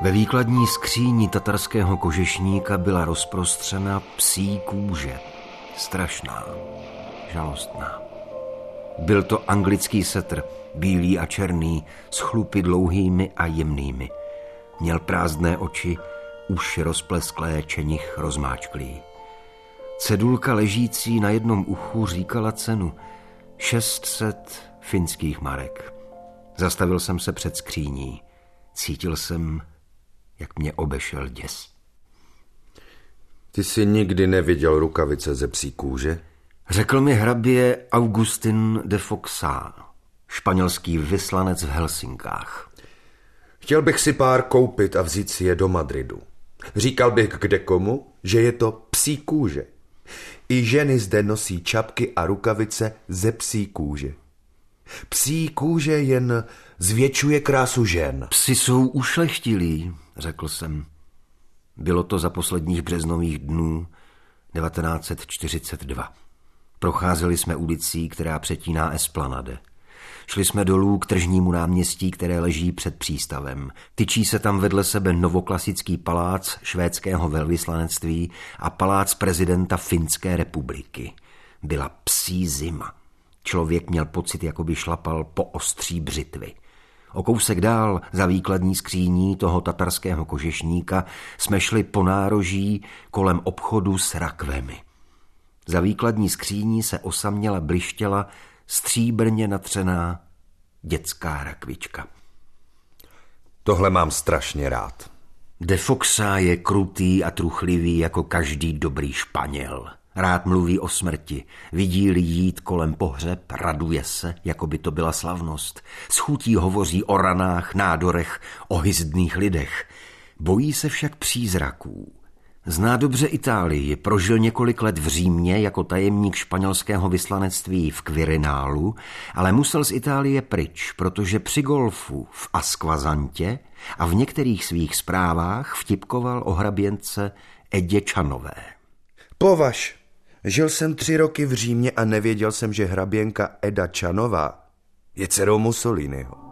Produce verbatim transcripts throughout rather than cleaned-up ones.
Ve výkladní skříni tatarského kožešníka byla rozprostřena psí kůže. Strašná, žalostná. Byl to anglický setr, bílý a černý, s chlupy dlouhými a jemnými. Měl prázdné oči, uši rozplesklé, čenich rozmáčklý. Cedulka ležící na jednom uchu říkala cenu šest set finských marek. Zastavil jsem se před skříní. Cítil jsem, jak mě obešel děs. Ty jsi nikdy neviděl rukavice ze psí kůže? Řekl mi hrabě Augustin de Foxá, španělský vyslanec v Helsinkách. Chtěl bych si pár koupit a vzít si je do Madridu. Říkal bych kdekomu, že je to psí kůže. I ženy zde nosí čapky a rukavice ze psí kůže. Psí kůže jen zvětšuje krásu žen. Psi jsou ušlechtilí, řekl jsem. Bylo to za posledních březnových dnů devatenáct set čtyřicet dva. Procházeli jsme ulicí, která přetíná Esplanade. Šli jsme dolů k tržnímu náměstí, které leží před přístavem. Tyčí se tam vedle sebe novoklasický palác švédského velvyslanectví a palác prezidenta Finské republiky. Byla psí zima. Člověk měl pocit, jako by šlapal po ostří břitvy. O kousek dál, za výkladní skříní toho tatarského kožešníka, jsme šli po nároží kolem obchodu s rakvemi. Za výkladní skříní se osaměla blištěla stříbrně natřená dětská rakvička. Tohle mám strašně rád. De Foxá je krutý a truchlivý jako každý dobrý Španěl. Rád mluví o smrti, vidí-li jít kolem pohřeb, raduje se, jako by to byla slavnost. S chutí hovoří o ranách, nádorech, o hyzdných lidech. Bojí se však přízraků. Zná dobře Itálii, prožil několik let v Římě jako tajemník španělského vyslanectví v Quirinálu, ale musel z Itálie pryč, protože při golfu v Asquazantě a v některých svých zprávách vtipkoval o hraběnce Edě Čanové. Považ, žil jsem tři roky v Římě a nevěděl jsem, že hraběnka Eda Čanová je dcerou Mussoliniho.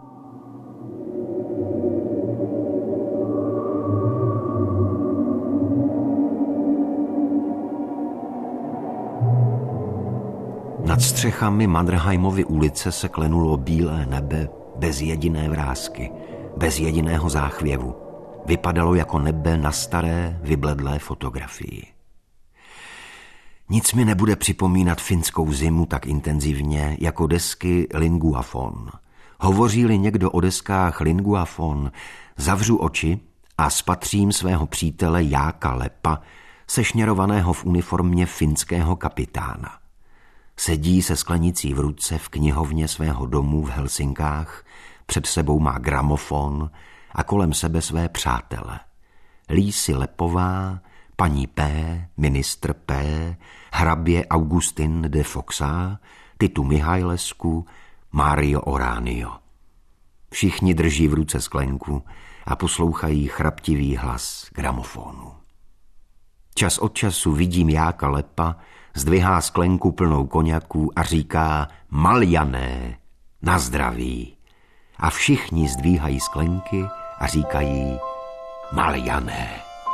Nad střechami Mannerheimovy ulice se klenulo bílé nebe bez jediné vrásky, bez jediného záchvěvu. Vypadalo jako nebe na staré, vybledlé fotografii. Nic mi nebude připomínat finskou zimu tak intenzivně jako desky Linguafon. Hovoří-li někdo o deskách Linguafon, zavřu oči a spatřím svého přítele Jáka Lepa, sešněrovaného v uniformě finského kapitána. Sedí se sklenicí v ruce v knihovně svého domu v Helsinkách, před sebou má gramofon a kolem sebe své přátele. Lísi Lepová, paní P., ministr P., hrabě Augustin de Foxá, Titu Mihailescu, Mario Oránio. Všichni drží v ruce sklenku a poslouchají chraptivý hlas gramofonu. Čas od času vidím Jáka Lepa, zdvihá sklenku plnou koňaků a říká Maljané, na zdraví. A všichni zdvíhají sklenky a říkají Maljané.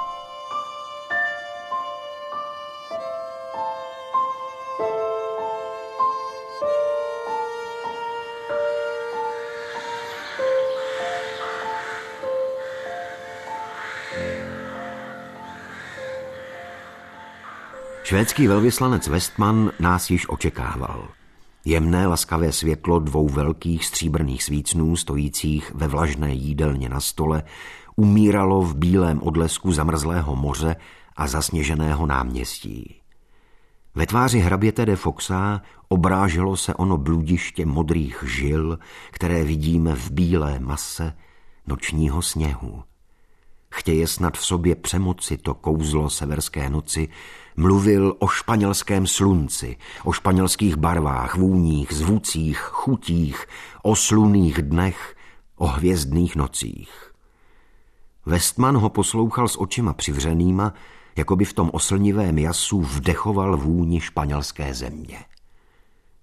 Švédský velvyslanec Westman nás již očekával. Jemné laskavé světlo dvou velkých stříbrných svícnů stojících ve vlažné jídelně na stole umíralo v bílém odlesku zamrzlého moře a zasněženého náměstí. Ve tváři hraběte de Foxá obráželo se ono bludiště modrých žil, které vidíme v bílé mase nočního sněhu. Chtěje snad v sobě přemoci to kouzlo severské noci, mluvil o španělském slunci, o španělských barvách, vůních, zvucích, chutích, o slunných dnech, o hvězdných nocích. Westman ho poslouchal s očima přivřenýma, jako by v tom oslnivém jasu vdechoval vůni španělské země.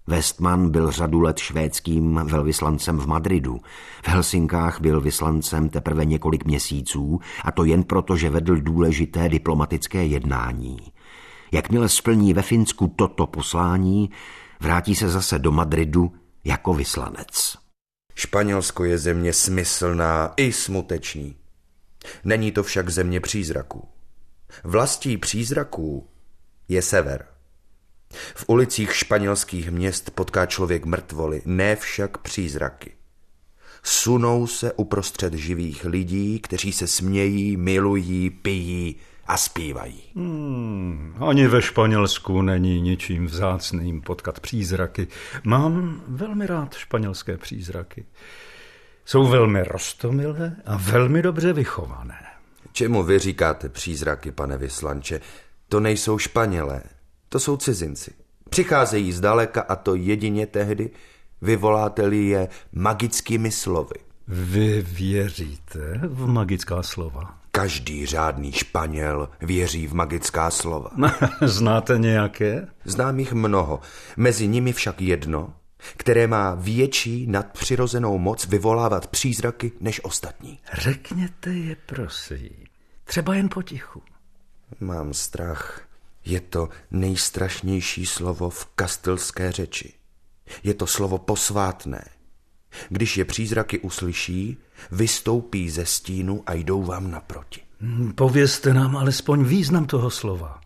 Westman byl řadu let švédským velvyslancem v Madridu. V Helsinkách byl vyslancem teprve několik měsíců, a to jen proto, že vedl důležité diplomatické jednání. Jakmile splní ve Finsku toto poslání, vrátí se zase do Madridu jako vyslanec. Španělsko je země smyslná i smuteční. Není to však země přízraků. Vlastí přízraků je sever. V ulicích španělských měst potká člověk mrtvoly, ne však přízraky. Sunou se uprostřed živých lidí, kteří se smějí, milují, pijí a zpívají. Hmm, ani ve Španělsku není ničím vzácným potkat přízraky. Mám velmi rád španělské přízraky. Jsou velmi roztomilé a velmi dobře vychované. Čemu vy říkáte přízraky, pane vyslanče? To nejsou Španělé, to jsou cizinci. Přicházejí zdaleka a to jedině tehdy, vyvoláte-li je magickými slovy. Vy věříte v magická slova? Každý řádný Španěl věří v magická slova. Znáte nějaké? Znám jich mnoho, mezi nimi však jedno, které má větší nadpřirozenou moc vyvolávat přízraky než ostatní. Řekněte je, prosím. Třeba jen potichu. Mám strach. Je to nejstrašnější slovo v kastilské řeči. Je to slovo posvátné. Když je přízraky uslyší, vystoupí ze stínu a jdou vám naproti. Povězte nám alespoň význam toho slova.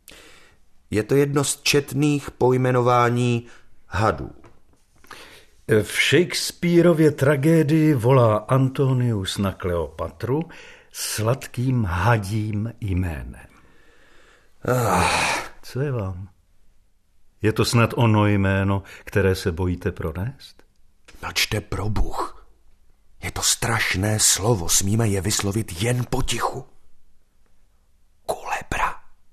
Je to jedno z četných pojmenování hadů. V Shakespearově tragédii volá Antonius na Kleopatru sladkým hadím jménem. Ah. Co je vám? Je to snad ono jméno, které se bojíte pronést? Mlčte, pro Bůh. Je to strašné slovo, smíme je vyslovit jen potichu. Kulebra.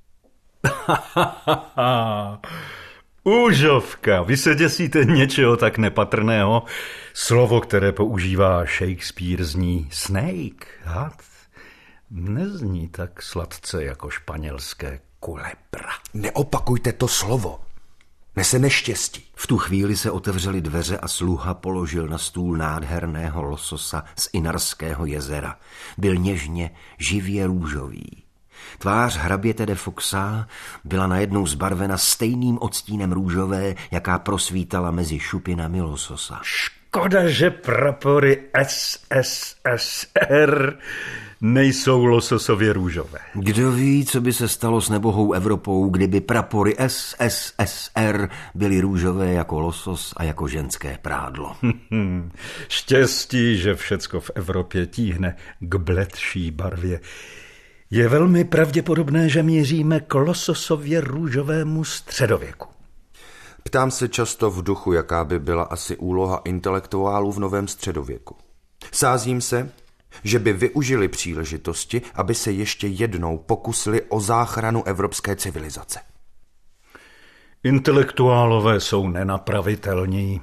Úžovka, vy se děsíte něčeho tak nepatrného. Slovo, které používá Shakespeare, zní snake, had. Nezní tak sladce jako španělské kulebra. Neopakujte to slovo. Nese neštěstí. V tu chvíli se otevřely dveře a sluha položil na stůl nádherného lososa z Inarského jezera. Byl něžně, živě růžový. Tvář hraběte de Foxa byla najednou zbarvena stejným odstínem růžové, jaká prosvítala mezi šupinami lososa. Škoda, že prapory S S S R nejsou lososově růžové. Kdo ví, co by se stalo s nebohou Evropou, kdyby prapory S S S R byly růžové jako losos a jako ženské prádlo. Štěstí, že všecko v Evropě tíhne k bledší barvě. Je velmi pravděpodobné, že míříme k lososově růžovému středověku. Ptám se často v duchu, jaká by byla asi úloha intelektuálů v novém středověku. Sázím se, že by využili příležitosti, aby se ještě jednou pokusili o záchranu evropské civilizace. Intelektuálové jsou nenapravitelní.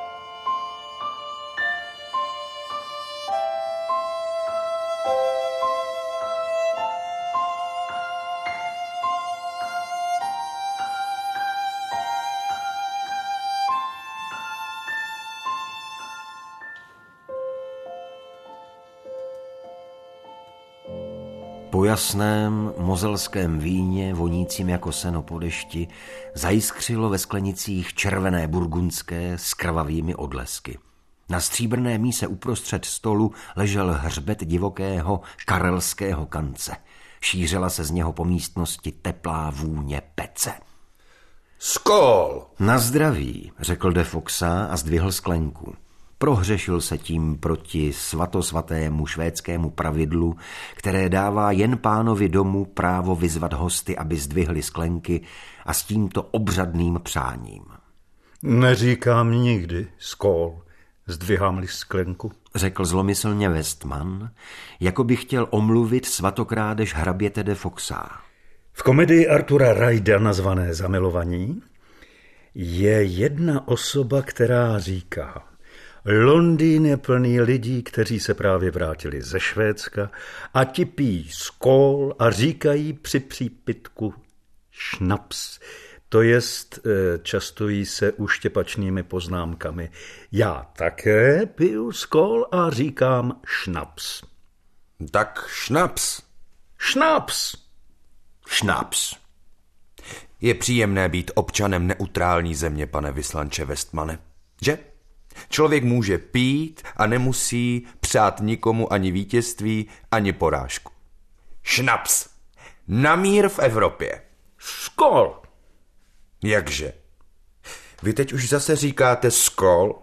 Po jasném mozelském víně, vonícím jako seno po dešti, zajiskřilo ve sklenicích červené burgundské s krvavými odlesky. Na stříbrné míse uprostřed stolu ležel hřbet divokého karelského kance. Šířila se z něho po místnosti teplá vůně pece. Skol! Na zdraví, řekl de Foxa a zdvihl sklenku. Prohřešil se tím proti svatosvatému švédskému pravidlu, které dává jen pánovi domu právo vyzvat hosty, aby zdvihli sklenky, a s tímto obřadným přáním. Neříkám nikdy skol, zdvihám-li sklenku, řekl zlomyslně Westman, jako by chtěl omluvit svatokrádež hraběte de Foxa. V komedii Artura Rajda nazvané Zamilovaní je jedna osoba, která říká: Londýn je plný lidí, kteří se právě vrátili ze Švédska a ti pijí skol a říkají při přípitku šnaps. To jest, častují se uštěpačnými poznámkami. Já také piju skol a říkám šnaps. Tak šnaps. Šnaps. Šnaps. Je příjemné být občanem neutrální země, pane vyslanče Westmane, že? Člověk může pít a nemusí přát nikomu ani vítězství, ani porážku. Šnaps. Na mír v Evropě. Skol. Jakže? Vy teď už zase říkáte skol?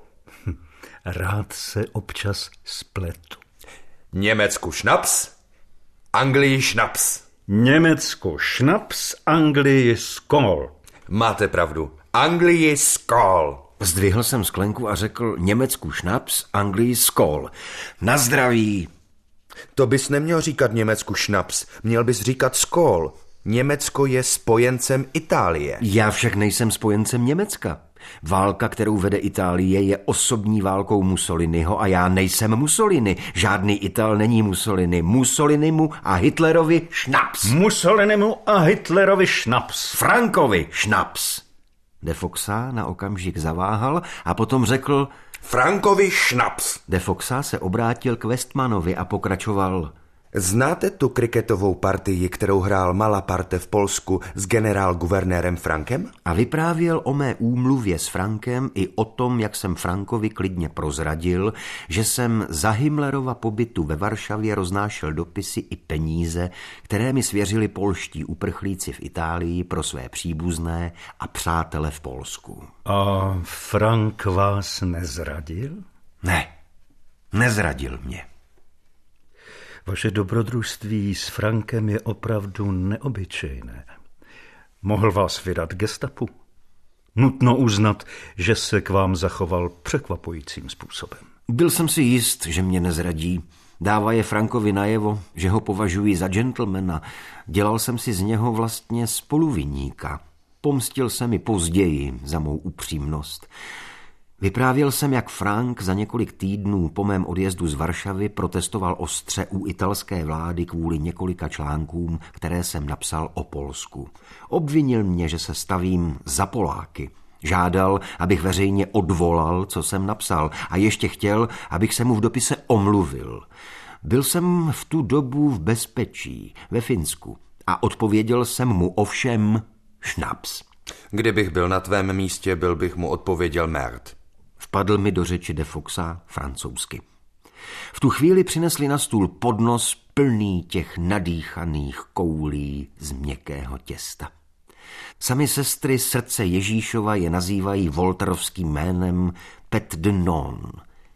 Rád se občas spletu. Německu šnaps, Anglii šnaps. Německu šnaps, Anglii skol. Máte pravdu. Anglii skol. Zdvihl jsem sklenku a řekl Německu šnaps, Anglii skol. Na zdraví. To bys neměl říkat Německu šnaps, měl bys říkat skol. Německo je spojencem Itálie. Já však nejsem spojencem Německa. Válka, kterou vede Itálie, je osobní válkou Mussoliniho a já nejsem Mussolini. Žádný Ital není Mussolini. Mussolinimu a Hitlerovi šnaps. Mussolinimu a Hitlerovi šnaps. Frankovi šnaps. De Foxa na okamžik zaváhal a potom řekl Frankovi šnaps. De Foxa se obrátil k Westmanovi a pokračoval. Znáte tu kriketovou partii, kterou hrál Malaparte v Polsku s generál-guvernérem Frankem? A vyprávěl o mé úmluvě s Frankem i o tom, jak jsem Frankovi klidně prozradil, že jsem za Himmlerova pobytu ve Varšavě roznášel dopisy i peníze, které mi svěřili polští uprchlíci v Itálii pro své příbuzné a přátele v Polsku. A Frank vás nezradil? Ne, nezradil mě. Vaše dobrodružství s Frankem je opravdu neobyčejné. Mohl vás vydat gestapu. Nutno uznat, že se k vám zachoval překvapujícím způsobem. Byl jsem si jist, že mě nezradí. Dává je Frankovi najevo, že ho považuji za gentlemana. Dělal jsem si z něho vlastně spoluviníka. Pomstil se mi později za mou upřímnost. Vyprávěl jsem, jak Frank za několik týdnů po mém odjezdu z Varšavy protestoval ostře u italské vlády kvůli několika článkům, které jsem napsal o Polsku. Obvinil mě, že se stavím za Poláky. Žádal, abych veřejně odvolal, co jsem napsal, a ještě chtěl, abych se mu v dopise omluvil. Byl jsem v tu dobu v bezpečí, ve Finsku, a odpověděl jsem mu ovšem šnaps. Kdybych byl na tvém místě, byl bych mu odpověděl merd. Vpadl mi do řeči de Foxa francouzsky. V tu chvíli přinesli na stůl podnos plný těch nadýchaných koulí z měkkého těsta. Sami sestry srdce Ježíšova je nazývají volterovským jménem pet de non,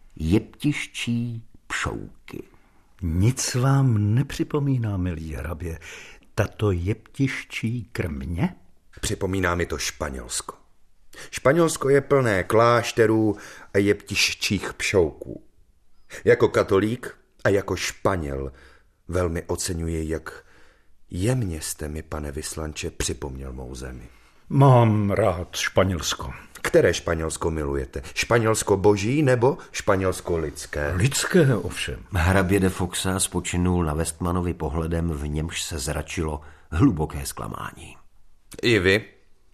jeptiščí pšouky. Nic vám nepřipomíná, milý hrabě, tato jeptiščí krmě? Připomíná mi to Španělsko. Španělsko je plné klášterů a jeptiščích pšouků. Jako katolík a jako Španěl velmi oceňuji, jak jemně jste mi, pane vyslanče, připomněl mou zemi. Mám rád Španělsko. Které Španělsko milujete? Španělsko boží nebo Španělsko lidské? Lidské ovšem. Hrabě de Foxa spočinul na Westmanovi pohledem, v němž se zračilo hluboké zklamání. I vy?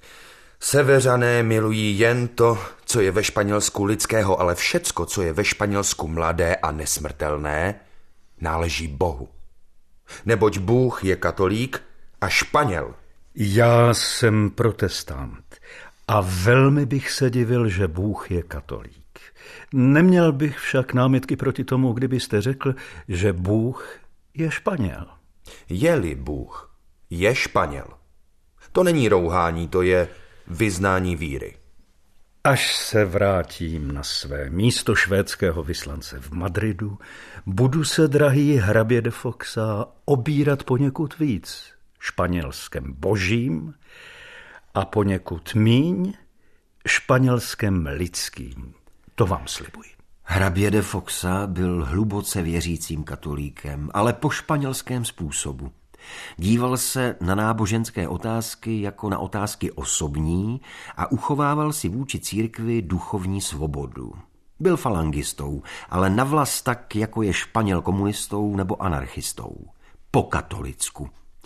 Seveřané milují jen to, co je ve Španělsku lidského, ale všecko, co je ve Španělsku mladé a nesmrtelné, náleží Bohu. Neboť Bůh je katolík a Španěl. Já jsem protestant a velmi bych se divil, že Bůh je katolík. Neměl bych však námitky proti tomu, kdybyste řekl, že Bůh je Španěl. Je-li Bůh, je Španěl. To není rouhání, to je vyznání víry. Až se vrátím na své místo švédského vyslance v Madridu, budu se, drahý hrabě de Foxa, obírat poněkud víc španělském božím a poněkud míň španělském lidským. To vám slibuji. Hrabě de Foxa byl hluboce věřícím katolíkem, ale po španělském způsobu. Díval se na náboženské otázky jako na otázky osobní a uchovával si vůči církvi duchovní svobodu. Byl falangistou, ale navlas tak, jako je Španěl komunistou nebo anarchistou. Po katolicku.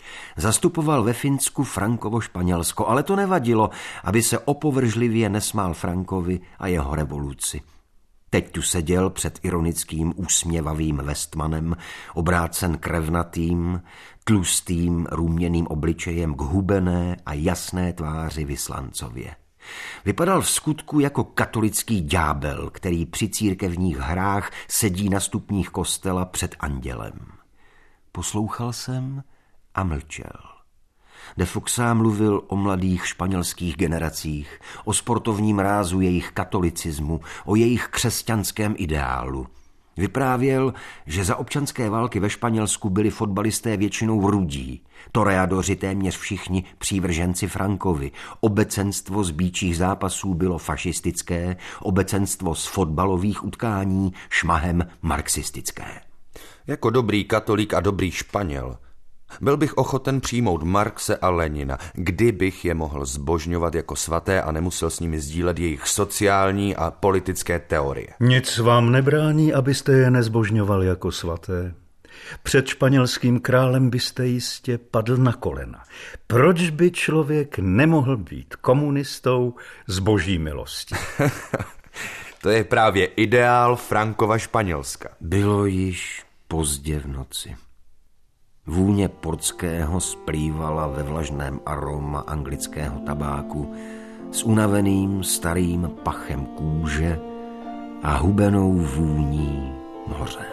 Zastupoval ve Finsku Frankovo Španělsko, ale to nevadilo, aby se opovržlivě nesmál Frankovi a jeho revoluci. Teď tu seděl před ironickým úsměvavým Westmanem, obrácen krevnatým, tlustým, růměným obličejem k hubené a jasné tváři Vyslancově. Vypadal v skutku jako katolický ďábel, který při církevních hrách sedí na stupních kostela před andělem. Poslouchal jsem a mlčel. De Foxa mluvil o mladých španělských generacích, o sportovním rázu jejich katolicismu, o jejich křesťanském ideálu. Vyprávěl, že za občanské války ve Španělsku byli fotbalisté většinou rudí, toreadoři téměř všichni přívrženci Frankovi, obecenstvo z býčích zápasů bylo fašistické, obecenstvo z fotbalových utkání šmahem marxistické. Jako dobrý katolík a dobrý Španěl byl bych ochoten přijmout Marxe a Lenina, kdybych je mohl zbožňovat jako svaté a nemusel s nimi sdílet jejich sociální a politické teorie. Nic vám nebrání, abyste je nezbožňoval jako svaté. Před španělským králem byste jistě padl na kolena. Proč by člověk nemohl být komunistou z boží milosti? To je právě ideál Frankova Španělska. Bylo již pozdě v noci. Vůně portského splývala ve vlažném aroma anglického tabáku s unaveným starým pachem kůže a hubenou vůní moře.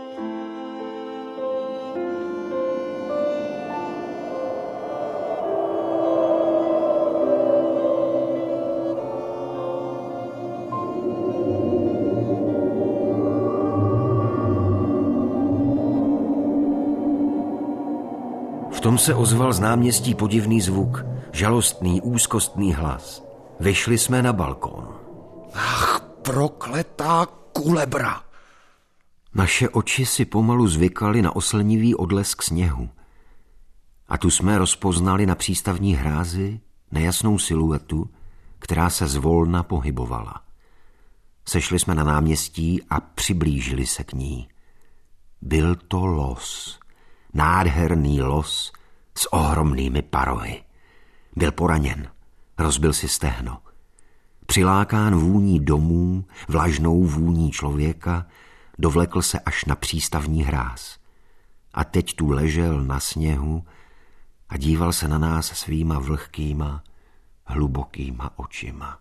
V tom se ozval z náměstí podivný zvuk, žalostný, úzkostný hlas. Vyšli jsme na balkón. Ach, prokletá kulebra! Naše oči si pomalu zvykaly na oslnivý odlesk sněhu. A tu jsme rozpoznali na přístavní hrázi nejasnou siluetu, která se zvolna pohybovala. Sešli jsme na náměstí a přiblížili se k ní. Byl to los. Nádherný los s ohromnými parohy. Byl poraněn, rozbil si stehno. Přilákán vůní domů, vlažnou vůní člověka, dovlekl se až na přístavní hráz. A teď tu ležel na sněhu a díval se na nás svýma vlhkýma, hlubokýma očima.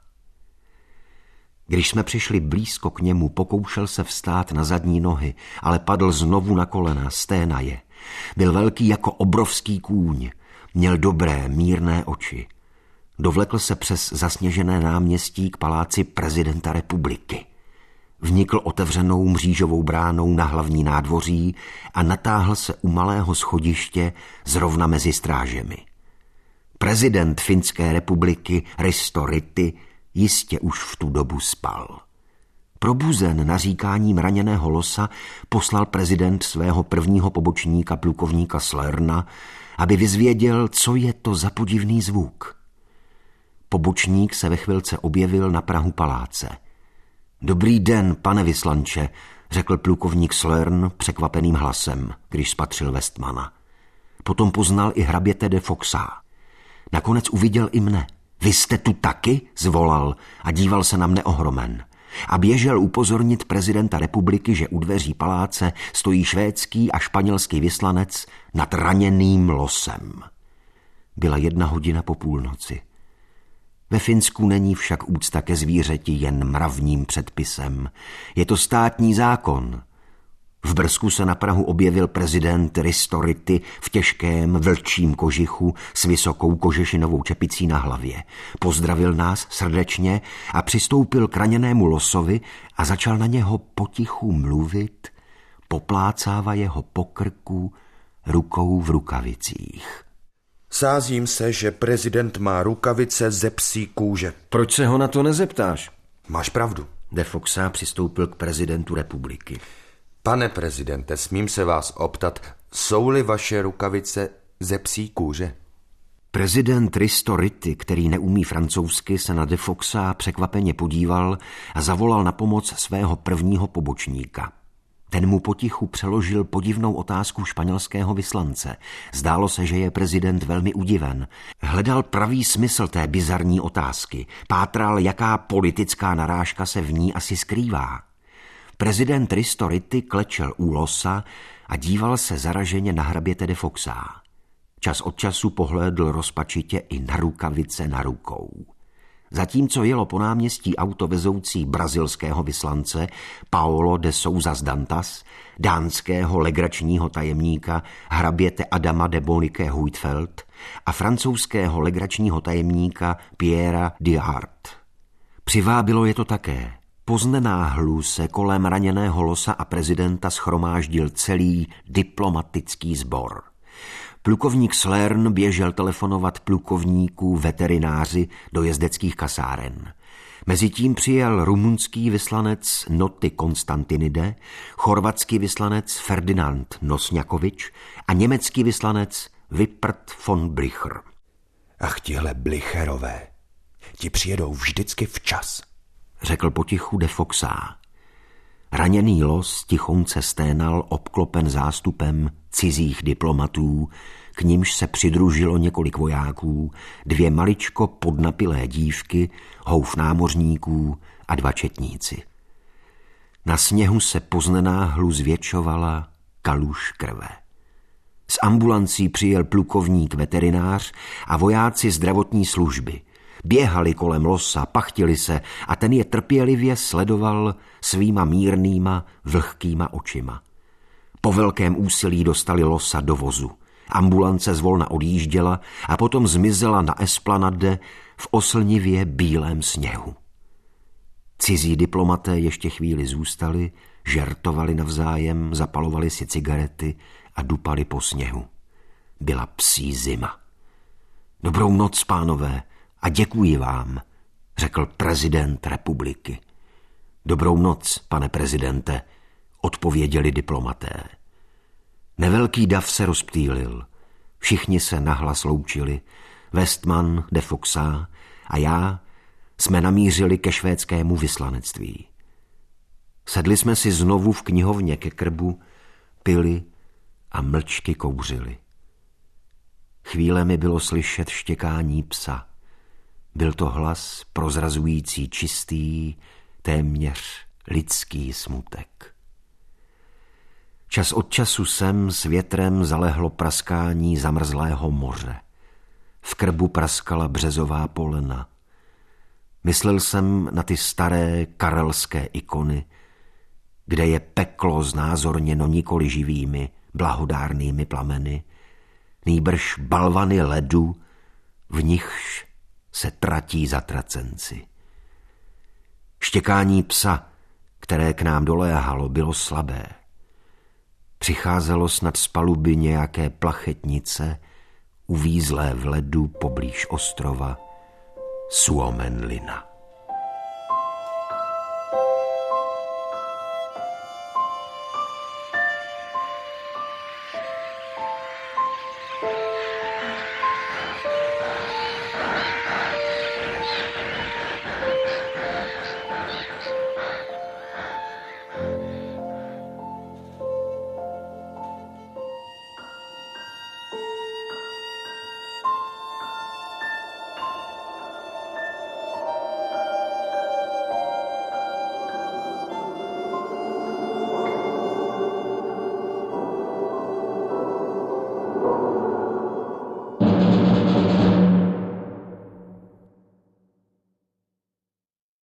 Když jsme přišli blízko k němu, pokoušel se vstát na zadní nohy, ale padl znovu na kolena, sténa je. Byl velký jako obrovský kůň, měl dobré, mírné oči. Dovlekl se přes zasněžené náměstí k paláci prezidenta republiky. Vnikl otevřenou mřížovou bránou na hlavní nádvoří a natáhl se u malého schodiště zrovna mezi strážemi. Prezident Finské republiky Risto Ryti jistě už v tu dobu spal. Probuzen naříkáním raněného losa poslal prezident svého prvního pobočníka plukovníka Slerna, aby vyzvěděl, co je to za podivný zvuk. Pobočník se ve chvilce objevil na prahu paláce. Dobrý den, pane vyslanče, řekl plukovník Slern překvapeným hlasem, když spatřil Westmana. Potom poznal i hraběte de Foxa. Nakonec uviděl i mne. Vy jste tu taky? Zvolal a díval se na mne ohromen. A běžel upozornit prezidenta republiky, že u dveří paláce stojí švédský a španělský vyslanec nad raněným losem. Byla jedna hodina po půlnoci. Ve Finsku není však úcta ke zvířeti jen mravním předpisem. Je to státní zákon. V Brzku se na prahu objevil prezident Risto Ryti v těžkém vlčím kožichu s vysokou kožešinovou čepicí na hlavě. Pozdravil nás srdečně a přistoupil k raněnému losovi a začal na něho potichu mluvit, poplácáva jeho po krku rukou v rukavicích. Sázím se, že prezident má rukavice ze psí kůže. Proč se ho na to nezeptáš? Máš pravdu. De Foxa přistoupil k prezidentu republiky. Pane prezidente, smím se vás optat, jsou-li vaše rukavice ze psí kůže? Prezident Risto Ryti, který neumí francouzsky, se na de Foxa překvapeně podíval a zavolal na pomoc svého prvního pobočníka. Ten mu potichu přeložil podivnou otázku španělského vyslance. Zdálo se, že je prezident velmi udiven. Hledal pravý smysl té bizarní otázky. Pátral, jaká politická narážka se v ní asi skrývá. Prezident Risto Riti klečel u losa a díval se zaraženě na hraběte de Foxa. Čas od času pohlédl rozpačitě i na rukavice na rukou. Zatímco jelo po náměstí auto vezoucí brazilského vyslance Paulo de Souzas Dantas, dánského legračního tajemníka hraběte Adama de Bonike Huitfeldt a francouzského legračního tajemníka Pierra Diard. Přivábilo je to také. Poznenáhlu se kolem raněného losa a prezidenta schromáždil celý diplomatický sbor. Plukovník Slern běžel telefonovat plukovníku veterináři do jezdeckých kasáren. Mezitím přijel rumunský vyslanec Noty Konstantinide, chorvatský vyslanec Ferdinand Nosňakovič a německý vyslanec Wippert von Blicher. Ach, tihle Blicherové, ti přijedou vždycky včas, řekl potichu de Foxa. Raněný los tichonce sténal obklopen zástupem cizích diplomatů, k nimž se přidružilo několik vojáků, dvě maličko podnapilé dívky, houf námořníků a dva četníci. Na sněhu se poznenáhlu zvětšovala kaluž krve. Z ambulancí přijel plukovník veterinář a vojáci zdravotní služby. Běhali kolem losa, pachtili se a ten je trpělivě sledoval svýma mírnýma, vlhkýma očima. Po velkém úsilí dostali losa do vozu. Ambulance zvolna odjížděla a potom zmizela na esplanade v oslnivě bílém sněhu. Cizí diplomaté ještě chvíli zůstali, žertovali navzájem, zapalovali si cigarety a dupali po sněhu. Byla psí zima. Dobrou noc, pánové, a děkuji vám, řekl prezident republiky. Dobrou noc, pane prezidente, odpověděli diplomaté. Nevelký dav se rozptýlil. Všichni se nahlas loučili. Westman, de Foxa a já jsme namířili ke švédskému vyslanectví. Sedli jsme si znovu v knihovně ke krbu, pili a mlčky kouřili. Chvíle mi bylo slyšet štěkání psa. Byl to hlas prozrazující čistý, téměř lidský smutek. Čas od času sem s větrem zalehlo praskání zamrzlého moře. V krbu praskala březová polena. Myslel jsem na ty staré karelské ikony, kde je peklo znázorněno nikoli živými, blahodárnými plameny, nýbrž balvany ledu, v nichž se tratí zatracenci. Štěkání psa, které k nám doléhalo, bylo slabé. Přicházelo snad z paluby nějaké plachetnice, uvízlé v ledu poblíž ostrova Suomenlinna.